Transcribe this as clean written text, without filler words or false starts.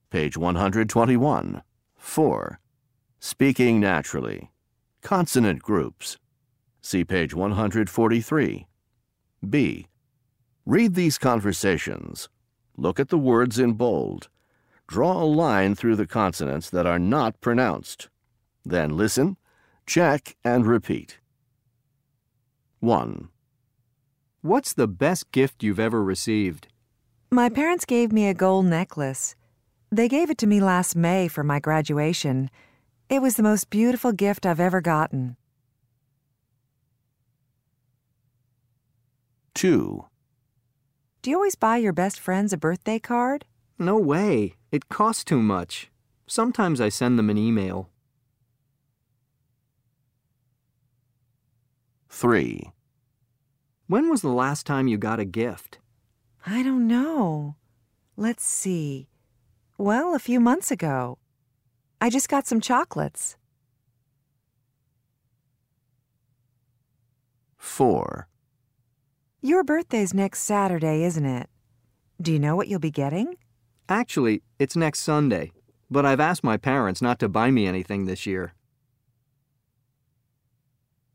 Page 121. 4. Speaking naturally. Consonant groups. See page 143. B. Read these conversations. Look at the words in bold. Draw a line through the consonants that are not pronounced. Then listen, check, and repeat. 1. What's the best gift you've ever received? My parents gave me a gold necklace. They gave it to me last May for my graduation. It was the most beautiful gift I've ever gotten. 2. Do you always buy your best friends a birthday card? No way. It costs too much. Sometimes I send them an email. 3. When was the last time you got a gift? I don't know. Let's see. Well, a few months ago. I just got some chocolates. 4. Your birthday's next Saturday, isn't it? Do you know what you'll be getting? Actually, it's next Sunday, but I've asked my parents not to buy me anything this year.